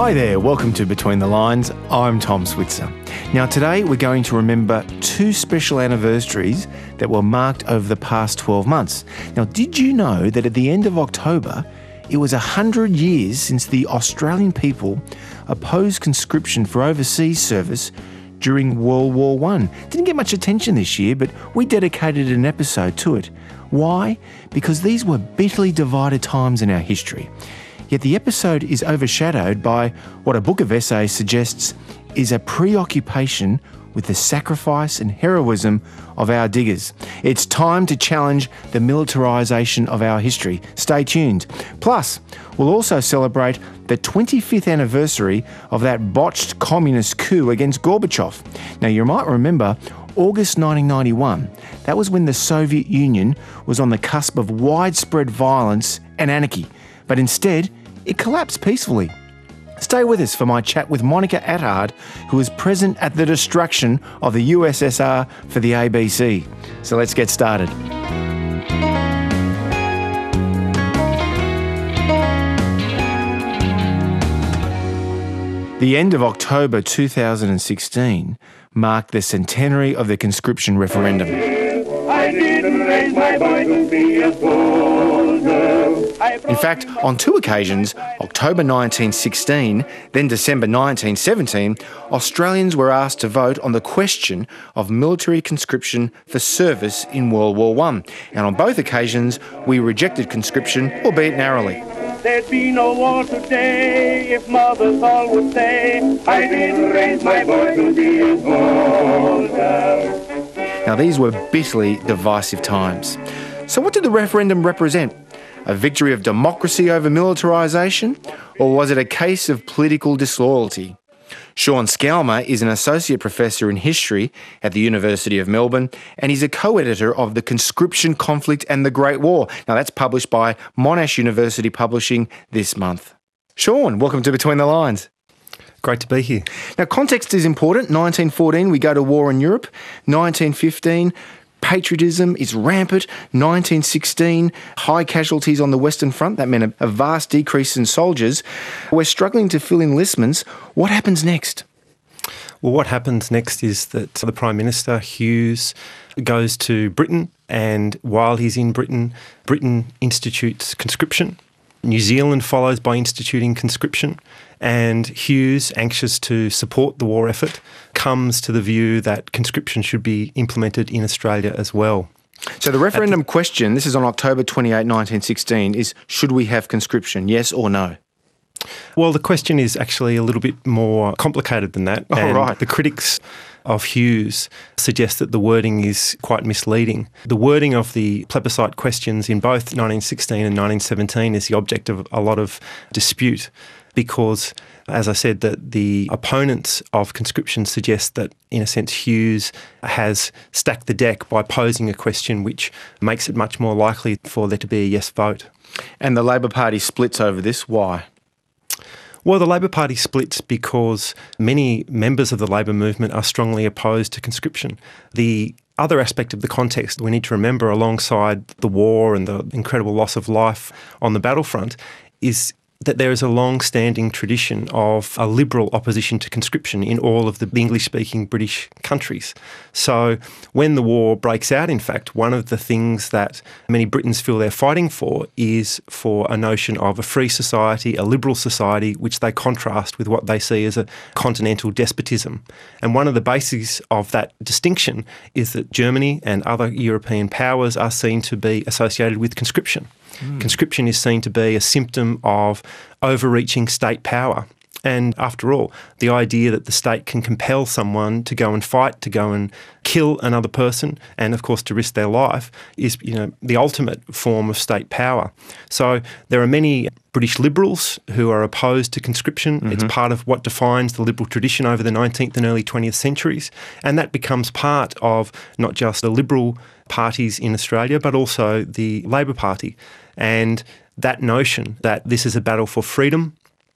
Hi there, welcome to Between the Lines. I'm Tom Switzer. Now today we're going to remember two special anniversaries that were marked over the past 12 months. Now did you know that at the end of October it was 100 years since the Australian people opposed conscription for overseas service during World War I? Didn't get much attention this year, but we dedicated an episode to it. Why? Because these were bitterly divided times in our history. Yet the episode is overshadowed by what a book of essays suggests is a preoccupation with the sacrifice and heroism of our diggers. It's time to challenge the militarisation of our history. Stay tuned. Plus, we'll also celebrate the 25th anniversary of that botched communist coup against Gorbachev. Now, you might remember August 1991. That was when the Soviet Union was on the cusp of widespread violence and anarchy. But instead, it collapsed peacefully. Stay with us for my chat with Monica Attard, who was present at the destruction of the USSR for the ABC. So let's get started. The end of October 2016 marked the centenary of the conscription referendum. I didn't raise my voice to be a soldier. In fact, on two occasions, October 1916, then December 1917, Australians were asked to vote on the question of military conscription for service in World War I. And on both occasions, we rejected conscription, albeit narrowly. There'd be no war today if mothers all would say, I didn't raise my voice to be a soldier. Now, these were bitterly divisive times. So what did the referendum represent? A victory of democracy over militarisation? Or was it a case of political disloyalty? Sean Scalmer is an associate professor in history at the University of Melbourne, and he's a co-editor of The Conscription Conflict and the Great War. Now, that's published by Monash University Publishing this month. Sean, welcome to Between the Lines. Great to be here. Now, context is important. 1914, we go to war in Europe. 1915, patriotism is rampant. 1916, high casualties on the Western Front. That meant a vast decrease in soldiers. We're struggling to fill enlistments. What happens next? Well, what happens next is that the Prime Minister, Hughes, goes to Britain, and while he's in Britain, Britain institutes conscription. New Zealand follows by instituting conscription, and Hughes, anxious to support the war effort, comes to the view that conscription should be implemented in Australia as well. So the referendum question, this is on October 28, 1916, is should we have conscription, yes or no? Well, the question is actually a little bit more complicated than that. Right. The critics of Hughes suggest that the wording is quite misleading. The wording of the plebiscite questions in both 1916 and 1917 is the object of a lot of dispute because, as I said, that the opponents of conscription suggest that, in a sense, Hughes has stacked the deck by posing a question which makes it much more likely for there to be a yes vote. And the Labor Party splits over this. Why? Well, the Labor Party splits because many members of the Labor movement are strongly opposed to conscription. The other aspect of the context we need to remember alongside the war and the incredible loss of life on the battlefront is that there is a long-standing tradition of a liberal opposition to conscription in all of the English-speaking British countries. So when the war breaks out, in fact, one of the things that many Britons feel they're fighting for is for a notion of a free society, a liberal society, which they contrast with what they see as a continental despotism. And one of the bases of that distinction is that Germany and other European powers are seen to be associated with conscription. Conscription is seen to be a symptom of overreaching state power. And after all, the idea that the state can compel someone to go and fight, to go and kill another person, and of course to risk their life, is the ultimate form of state power. So there are many British liberals who are opposed to conscription. Mm-hmm. It's part of what defines the liberal tradition over the 19th and early 20th centuries. And that becomes part of not just the liberal parties in Australia, but also the Labor Party. And that notion that this is a battle for freedom,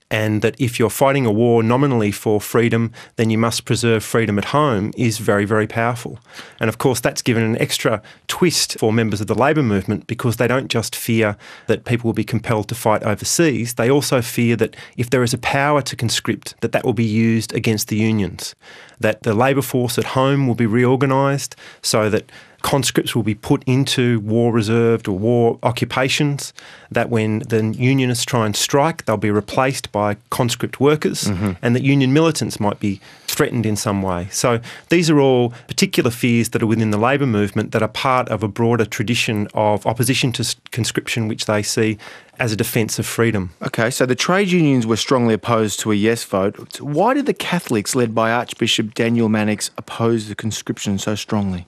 and that if you're fighting a war nominally for freedom, then you must preserve freedom at home is very, very powerful. And of course, that's given an extra twist for members of the labour movement, because they don't just fear that people will be compelled to fight overseas, they also fear that if there is a power to conscript, that will be used against the unions, that the labour force at home will be reorganised so that conscripts will be put into war reserved or war occupations, that when the unionists try and strike, they'll be replaced by conscript workers, and that union militants might be threatened in some way. So these are all particular fears that are within the labour movement that are part of a broader tradition of opposition to conscription, which they see as a defence of freedom. Okay, so the trade unions were strongly opposed to a yes vote. Why did the Catholics, led by Archbishop Daniel Mannix, oppose the conscription so strongly?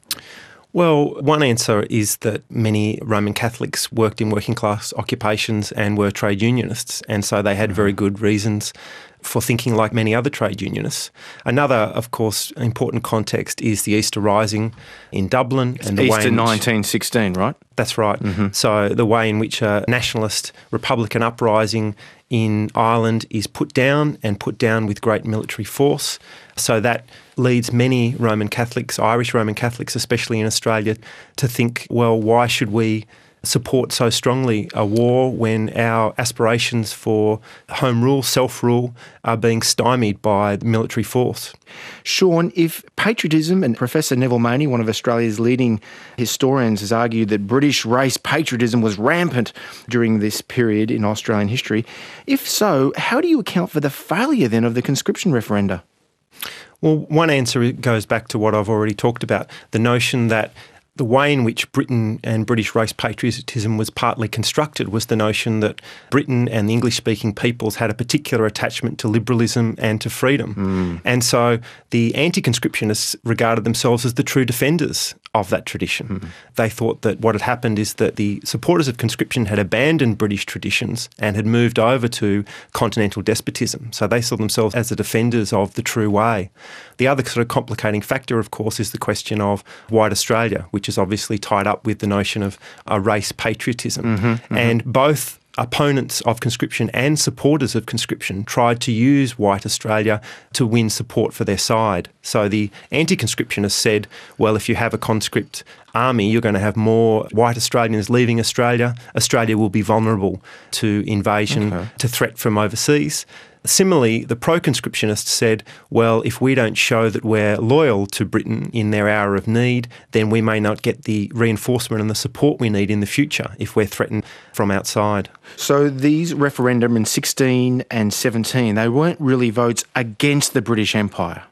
Well, one answer is that many Roman Catholics worked in working class occupations and were trade unionists, and so they had very good reasons for thinking like many other trade unionists. Another, of course, important context is the Easter Rising in Dublin. And the Easter 1916, right? That's right. So the way in which a nationalist Republican uprising in Ireland is put down, and put down with great military force. So that leads many Roman Catholics, Irish Roman Catholics especially in Australia, to think, well, why should we support so strongly a war when our aspirations for home rule, self-rule, are being stymied by the military force? Sean, if patriotism, and Professor Neville Maney, one of Australia's leading historians, has argued that British race patriotism was rampant during this period in Australian history, if so, how do you account for the failure then of the conscription referenda? Well, one answer goes back to what I've already talked about, the notion that the way in which Britain and British race patriotism was partly constructed was the notion that Britain and the English-speaking peoples had a particular attachment to liberalism and to freedom. And so the anti-conscriptionists regarded themselves as the true defenders of that tradition. They thought that what had happened is that the supporters of conscription had abandoned British traditions and had moved over to continental despotism. So they saw themselves as the defenders of the true way. The other sort of complicating factor, of course, is the question of white Australia, which is obviously tied up with the notion of a race patriotism. And both opponents of conscription and supporters of conscription tried to use white Australia to win support for their side. So the anti-conscriptionists said, well, if you have a conscript army, you're going to have more white Australians leaving Australia. Australia will be vulnerable to invasion, to threat from overseas. Similarly, the pro-conscriptionists said, well, if we don't show that we're loyal to Britain in their hour of need, then we may not get the reinforcement and the support we need in the future if we're threatened from outside. So these referendum in 16 and 17, they weren't really votes against the British Empire.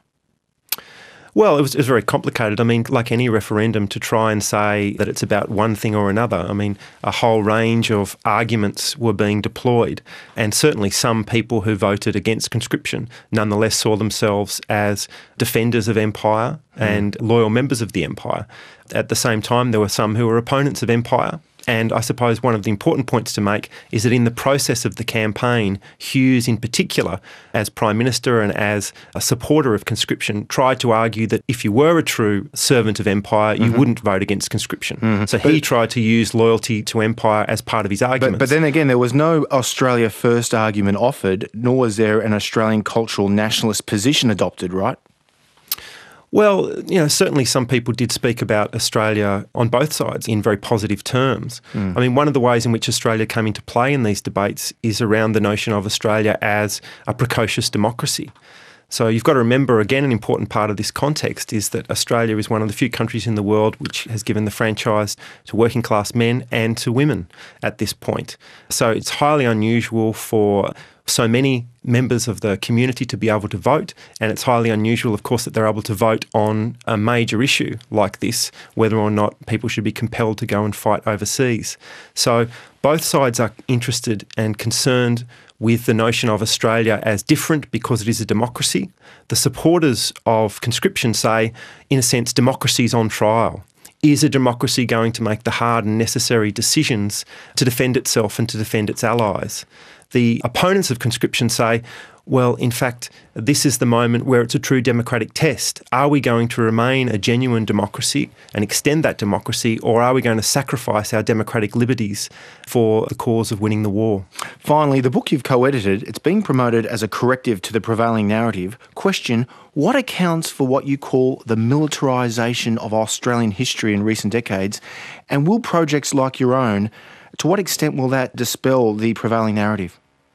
Well, it was very complicated. I mean, like any referendum, to try and say that it's about one thing or another. I mean, a whole range of arguments were being deployed, and certainly some people who voted against conscription nonetheless saw themselves as defenders of empire and loyal members of the empire. At the same time, there were some who were opponents of empire. And I suppose one of the important points to make is that in the process of the campaign, Hughes in particular, as Prime Minister and as a supporter of conscription, tried to argue that if you were a true servant of empire, you wouldn't vote against conscription. So he tried to use loyalty to empire as part of his arguments. But then again, there was no Australia First argument offered, nor was there an Australian cultural nationalist position adopted, right? Well, certainly some people did speak about Australia on both sides in very positive terms. I mean, one of the ways in which Australia came into play in these debates is around the notion of Australia as a precocious democracy. So you've got to remember, again, an important part of this context is that Australia is one of the few countries in the world which has given the franchise to working class men and to women at this point. So it's highly unusual for so many members of the community to be able to vote, and it's highly unusual, of course, that they're able to vote on a major issue like this, whether or not people should be compelled to go and fight overseas. So both sides are interested and concerned with the notion of Australia as different because it is a democracy. The supporters of conscription say, in a sense, democracy is on trial. Is a democracy going to make the hard and necessary decisions to defend itself and to defend its allies? The opponents of conscription say, well, in fact, this is the moment where it's a true democratic test. Are we going to remain a genuine democracy and extend that democracy, or are we going to sacrifice our democratic liberties for the cause of winning the war? Finally, the book you've co-edited, it's being promoted as a corrective to the prevailing narrative. Question, what accounts for what you call the militarisation of Australian history in recent decades? And will projects like your own, to what extent will that dispel the prevailing narrative?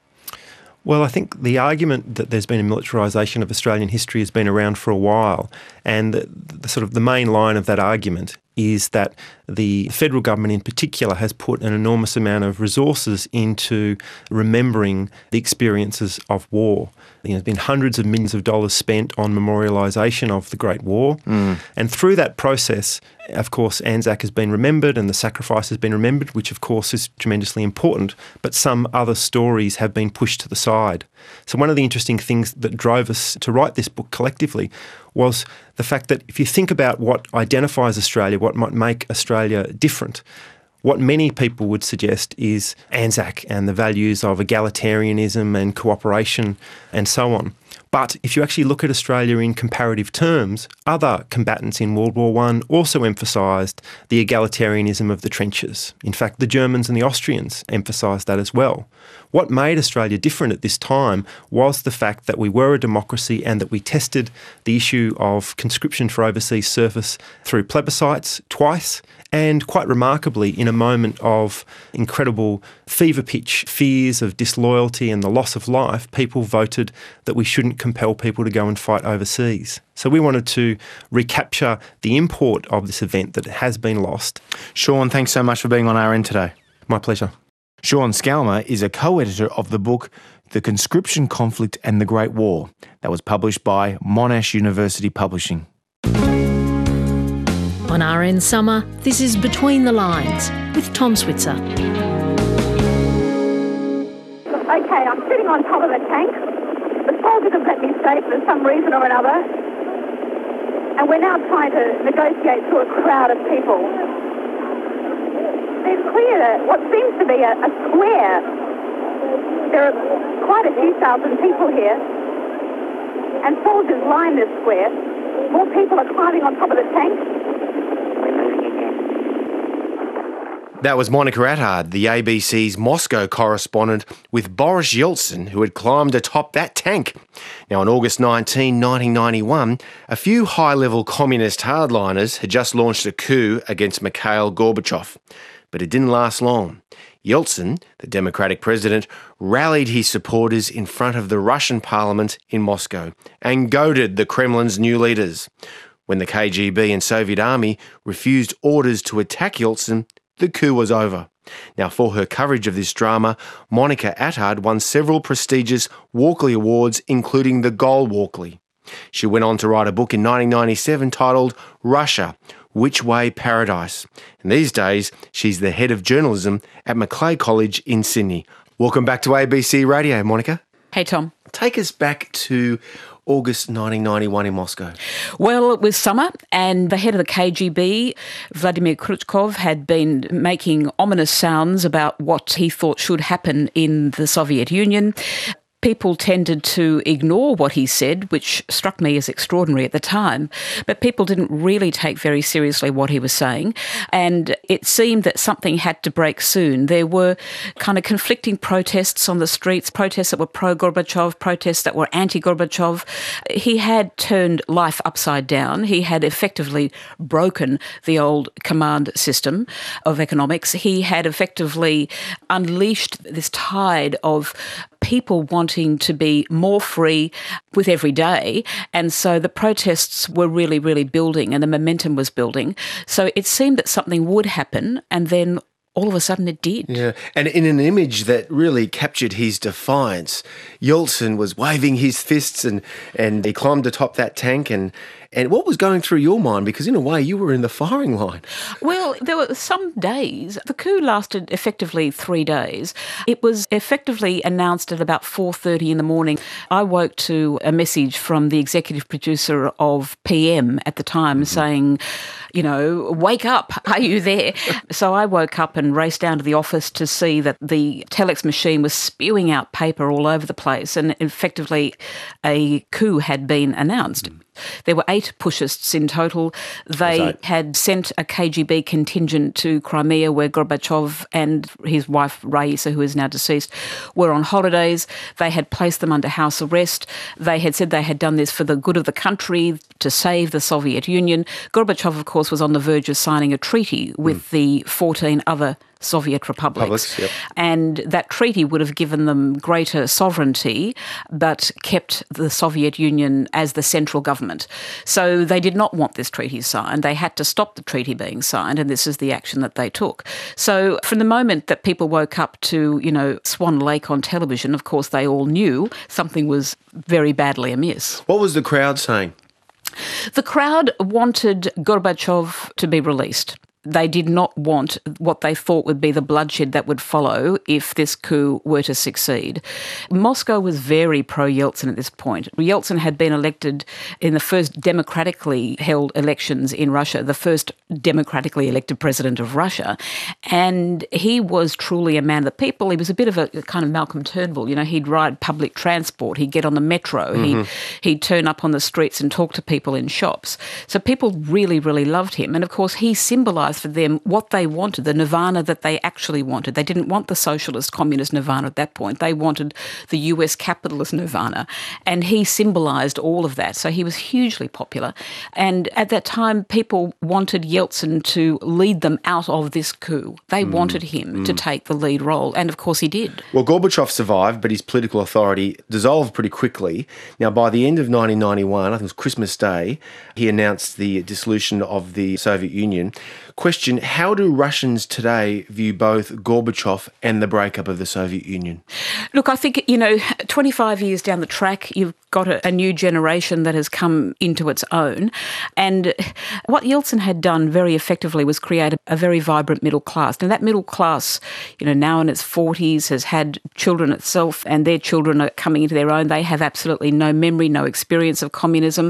Well, I think the argument that there's been a militarisation of Australian history has been around for a while, and the main line of that argument is that the federal government in particular has put an enormous amount of resources into remembering the experiences of war. There's been hundreds of millions of dollars spent on memorialisation of the Great War, and through that process, of course, Anzac has been remembered and the sacrifice has been remembered, which of course is tremendously important, but some other stories have been pushed to the side. So one of the interesting things that drove us to write this book collectively was the fact that if you think about what identifies Australia, what might make Australia different, what many people would suggest is Anzac and the values of egalitarianism and cooperation and so on. But if you actually look at Australia in comparative terms, other combatants in World War I also emphasised the egalitarianism of the trenches. In fact, the Germans and the Austrians emphasised that as well. What made Australia different at this time was the fact that we were a democracy and that we tested the issue of conscription for overseas service through plebiscites twice, and quite remarkably, in a moment of incredible fever pitch fears of disloyalty and the loss of life, people voted that we shouldn't compel people to go and fight overseas. So we wanted to recapture the import of this event that has been lost. Sean, thanks so much for being on RN today. My pleasure. Sean Scalmer is a co-editor of the book The Conscription Conflict and the Great War that was published by Monash University Publishing. On RN Summer, this is Between the Lines with Tom Switzer. Okay, I'm sitting on top of a tank. The soldiers have let me stay for some reason or another. And we're now trying to negotiate through a crowd of people. There's clear what seems to be a square. There are quite a few thousand people here. And soldiers line this square. More people are climbing on top of the tank. That was Monica Attard, the ABC's Moscow correspondent, with Boris Yeltsin, who had climbed atop that tank. Now, on August 19, 1991, a few high-level communist hardliners had just launched a coup against Mikhail Gorbachev. But it didn't last long. Yeltsin, the Democratic president, rallied his supporters in front of the Russian parliament in Moscow and goaded the Kremlin's new leaders. When the KGB and Soviet army refused orders to attack Yeltsin, the coup was over. Now, for her coverage of this drama, Monica Attard won several prestigious Walkley Awards, including the Gold Walkley. She went on to write a book in 1997 titled Russia, Which Way Paradise? And these days, she's the head of journalism at Macleay College in Sydney. Welcome back to ABC Radio, Monica. Hey, Tom. Take us back to August 1991 in Moscow. Well, it was summer and the head of the KGB, Vladimir Khrushchev, had been making ominous sounds about what he thought should happen in the Soviet Union. People tended to ignore what he said, which struck me as extraordinary at the time, but people didn't really take very seriously what he was saying, and it seemed that something had to break soon. There were kind of conflicting protests on the streets, protests that were pro-Gorbachev, protests that were anti-Gorbachev. He had turned life upside down. He had effectively broken the old command system of economics. He had effectively unleashed this tide of people wanting to be more free with every day. And so the protests were really, really building and the momentum was building. So it seemed that something would happen, and then all of a sudden it did. Yeah, and in an image that really captured his defiance, Yeltsin was waving his fists and he climbed atop that tank and And what was going through your mind? Because in a way, you were in the firing line. Well, there were some days. The coup lasted effectively 3 days. It was effectively announced at about 4:30 in the morning. I woke to a message from the executive producer of PM at the time saying, you know, wake up, are you there? So I woke up and raced down to the office to see that the telex machine was spewing out paper all over the place, and effectively a coup had been announced. There were 8 pushists in total. They had sent a KGB contingent to Crimea, where Gorbachev and his wife Raisa, who is now deceased, were on holidays. They had placed them under house arrest. They had said they had done this for the good of the country, to save the Soviet Union. Gorbachev, of course, was on the verge of signing a treaty with the 14 other Soviet republics. Yep. And that treaty would have given them greater sovereignty, but kept the Soviet Union as the central government. So they did not want this treaty signed. They had to stop the treaty being signed, and this is the action that they took. So from the moment that people woke up to, you know, Swan Lake on television, of course, they all knew something was very badly amiss. What was the crowd saying? The crowd wanted Gorbachev to be released. They did not want what they thought would be the bloodshed that would follow if this coup were to succeed. Moscow was very pro-Yeltsin at this point. Yeltsin had been elected in the first democratically held elections in Russia, the first democratically elected president of Russia, and he was truly a man of the people. He was a bit of a kind of Malcolm Turnbull. You know, he'd ride public transport, he'd get on the metro, he'd turn up on the streets and talk to people in shops. So people really, really loved him. And of course, he symbolised for them what they wanted, the nirvana that they actually wanted. They didn't want the socialist, communist nirvana at that point. They wanted the US capitalist nirvana. And he symbolised all of that. So he was hugely popular. And at that time, people wanted Yeltsin to lead them out of this coup. They wanted him to take the lead role. And of course he did. Well, Gorbachev survived, but his political authority dissolved pretty quickly. Now, by the end of 1991, I think it was Christmas Day, he announced the dissolution of the Soviet Union. Question, how do Russians today view both Gorbachev and the breakup of the Soviet Union? Look, I think, 25 years down the track, you've got a new generation that has come into its own. And what Yeltsin had done very effectively was create a very vibrant middle class. Now, that middle class, now in its 40s, has had children itself, and their children are coming into their own. They have absolutely no memory, no experience of communism.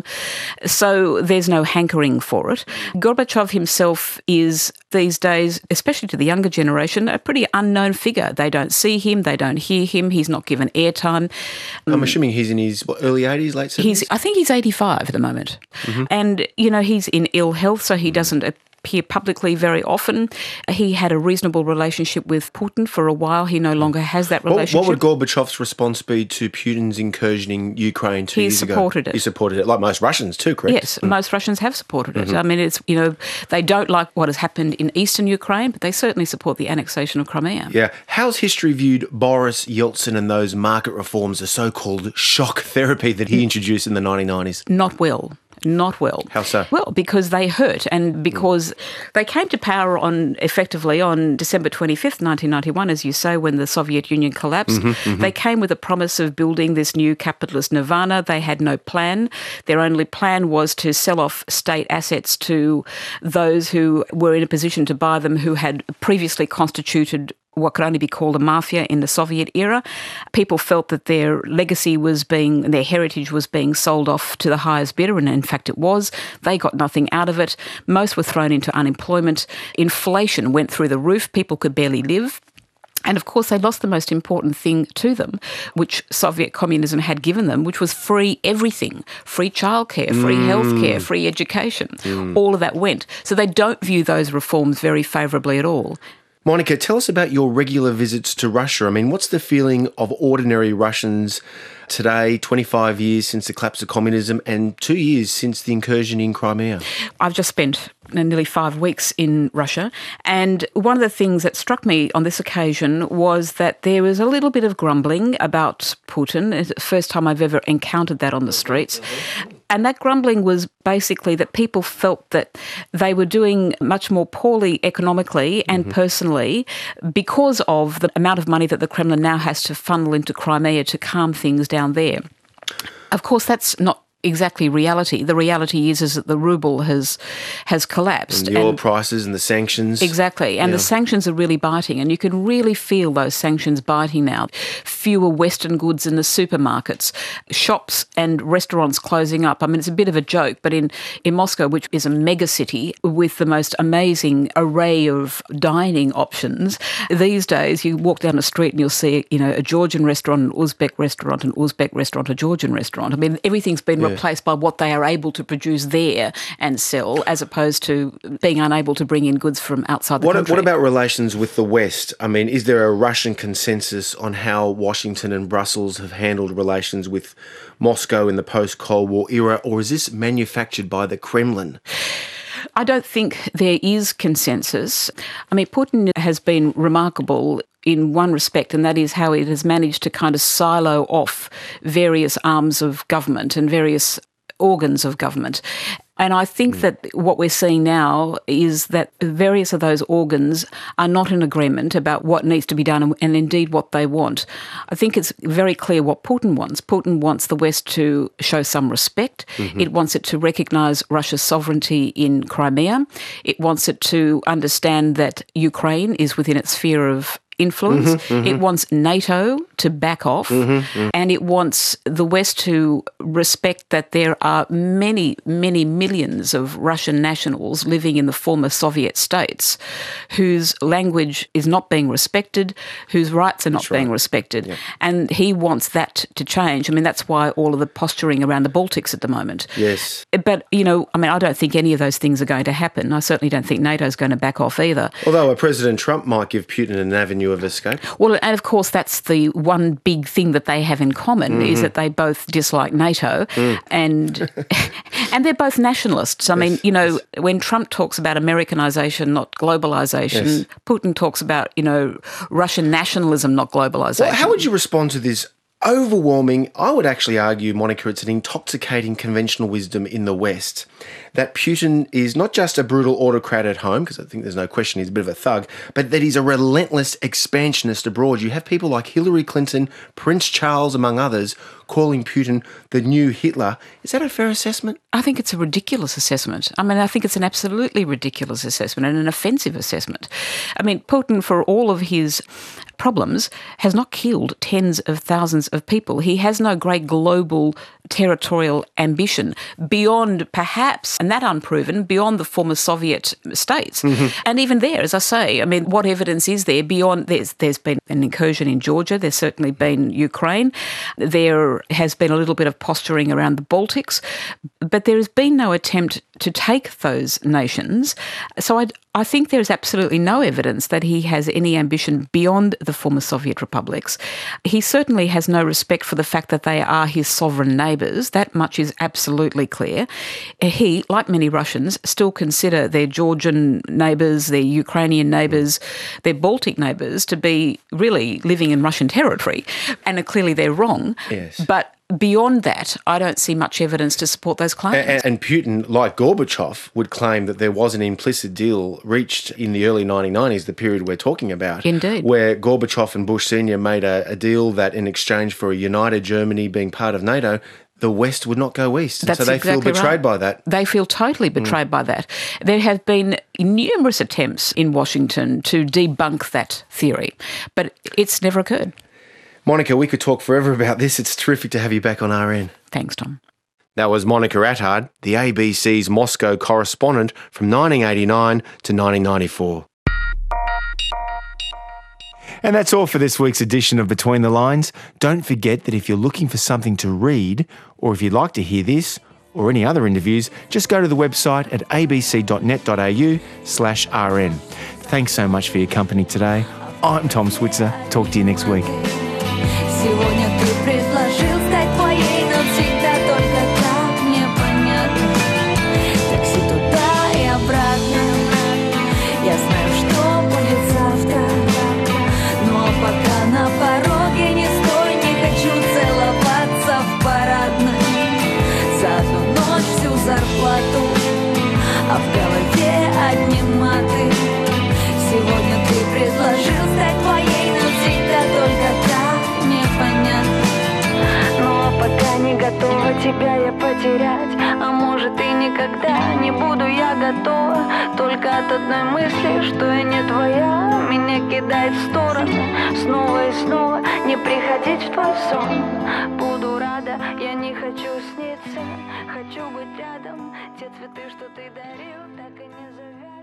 So there's no hankering for it. Gorbachev himself is these days, especially to the younger generation, a pretty unknown figure. They don't see him, they don't hear him, he's not given airtime. I'm assuming he's in his early 80s, late 70s? I think he's 85 at the moment. And, he's in ill health, so he doesn't appear publicly very often. He had a reasonable relationship with Putin for a while. He no longer has that relationship. What would Gorbachev's response be to Putin's incursion in Ukraine 2 years ago? He supported it. He supported it, like most Russians too, correct? Yes, most Russians have supported it. I mean, it's, they don't like what has happened in eastern Ukraine, but they certainly support the annexation of Crimea. Yeah. How's history viewed Boris Yeltsin and those market reforms, the so-called shock therapy that he introduced in the 1990s? Not well. Not well. How so? Well, because they hurt, and because they came to power effectively on December 25th, 1991, as you say, when the Soviet Union collapsed. They came with a promise of building this new capitalist nirvana. They had no plan. Their only plan was to sell off state assets to those who were in a position to buy them, who had previously constituted what could only be called a mafia in the Soviet era. People felt that their legacy their heritage was being sold off to the highest bidder, and in fact it was. They got nothing out of it. Most were thrown into unemployment. Inflation went through the roof. People could barely live. And of course, they lost the most important thing to them, which Soviet communism had given them, which was free everything. Free childcare, free healthcare, free education. All of that went. So they don't view those reforms very favourably at all. Monica, tell us about your regular visits to Russia. I mean, what's the feeling of ordinary Russians today, 25 years since the collapse of communism and 2 years since the incursion in Crimea? I've just spent nearly 5 weeks in Russia, and one of the things that struck me on this occasion was that there was a little bit of grumbling about Putin. It's the first time I've ever encountered that on the streets. And that grumbling was basically that people felt that they were doing much more poorly economically and personally because of the amount of money that the Kremlin now has to funnel into Crimea to calm things down there. Of course, that's not exactly reality. The reality is that the ruble has collapsed. And the oil prices and the sanctions. Exactly. And the sanctions are really biting, and you can really feel those sanctions biting now. Fewer Western goods in the supermarkets, shops and restaurants closing up. I mean, it's a bit of a joke, but in Moscow, which is a mega city with the most amazing array of dining options, these days you walk down the street and you'll see, a Georgian restaurant, an Uzbek restaurant, a Georgian restaurant. I mean, everything's been replaced by what they are able to produce there and sell, as opposed to being unable to bring in goods from outside the country. What about relations with the West? I mean, is there a Russian consensus on how Washington and Brussels have handled relations with Moscow in the post-Cold War era, or is this manufactured by the Kremlin? I don't think there is consensus. I mean, Putin has been remarkable in one respect, and that is how it has managed to kind of silo off various arms of government and various organs of government. And I think that what we're seeing now is that various of those organs are not in agreement about what needs to be done and indeed what they want. I think it's very clear what Putin wants. Putin wants the West to show some respect. It wants it to recognise Russia's sovereignty in Crimea. It wants it to understand that Ukraine is within its sphere of influence. It wants NATO to back off, and it wants the West to respect that there are many, many millions of Russian nationals living in the former Soviet states whose language is not being respected, whose rights are not being respected. Yeah. And he wants that to change. I mean, that's why all of the posturing around the Baltics at the moment. Yes. But, I don't think any of those things are going to happen. I certainly don't think NATO's going to back off either. Although President Trump might give Putin an avenue of escape. Well, and of course that's the one big thing that they have in common is that they both dislike NATO and they're both nationalists. I mean, when Trump talks about Americanization, not globalization, Putin talks about, Russian nationalism, not globalization. Well, how would you respond to this overwhelming, I would actually argue, Monica, it's an intoxicating conventional wisdom in the West that Putin is not just a brutal autocrat at home, because I think there's no question he's a bit of a thug, but that he's a relentless expansionist abroad. You have people like Hillary Clinton, Prince Charles, among others, calling Putin the new Hitler. Is that a fair assessment? I think it's a ridiculous assessment. I mean, I think it's an absolutely ridiculous assessment and an offensive assessment. I mean, Putin, for all of his problems, has not killed tens of thousands of people. He has no great global territorial ambition beyond perhaps, and that unproven, beyond the former Soviet states. And even there, as I say, I mean, what evidence is there beyond, there's been an incursion in Georgia, there's certainly been Ukraine, there has been a little bit of posturing around the Baltics, but there has been no attempt to take those nations. So I think there is absolutely no evidence that he has any ambition beyond the former Soviet republics. He certainly has no respect for the fact that they are his sovereign neighbours. That much is absolutely clear. He, like many Russians, still consider their Georgian neighbours, their Ukrainian neighbours, their Baltic neighbours to be really living in Russian territory. And clearly they're wrong. Yes. But beyond that, I don't see much evidence to support those claims. And Putin, like Gorbachev, would claim that there was an implicit deal reached in the early 1990s, the period we're talking about. Indeed. Where Gorbachev and Bush Sr. made a deal that in exchange for a united Germany being part of NATO, the West would not go east. That's so they exactly feel betrayed right. by that. They feel totally betrayed by that. There have been numerous attempts in Washington to debunk that theory, but it's never occurred. Monica, we could talk forever about this. It's terrific to have you back on RN. Thanks, Tom. That was Monica Attard, the ABC's Moscow correspondent from 1989 to 1994. And that's all for this week's edition of Between the Lines. Don't forget that if you're looking for something to read, or if you'd like to hear this or any other interviews, just go to the website at abc.net.au/RN. Thanks so much for your company today. I'm Tom Switzer. Talk to you next week. Сегодня ты предложил стать твоей, но всегда только так непонятно. Такси туда и обратно. Я знаю, что будет завтра. Но пока на пороге не стой, не хочу целоваться в парадной. За одну ночь всю зарплату, а в голове одни маты. Сегодня ты предложил стать твоей, но всегда только так непонятно. я потерять, а может и никогда не буду я готова. Только от одной мысли, что я не твоя, меня кидает в сторону снова и снова. Не приходить в твой сон, буду рада, я не хочу сниться, хочу быть рядом. Те цветы, что ты дарил, так и не завяли.